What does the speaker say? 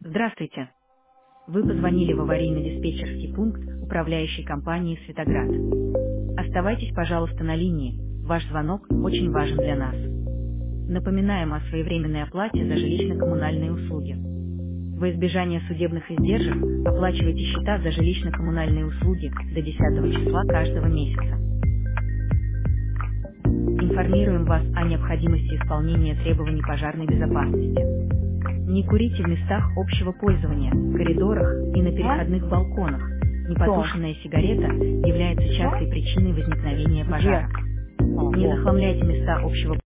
Здравствуйте. Вы позвонили в аварийно-диспетчерский пункт управляющей компании «Светоград». Оставайтесь, пожалуйста, на линии. Ваш звонок очень важен для нас. Напоминаем о своевременной оплате за жилищно-коммунальные услуги. Во избежание судебных издержек оплачивайте счета за жилищно-коммунальные услуги до 10 числа каждого месяца. Информируем вас о необходимости исполнения требований пожарной безопасности. Не курите в местах общего пользования, коридорах и на переходных балконах. Непотушенная сигарета является частой причиной возникновения пожара. Не захламляйте места общего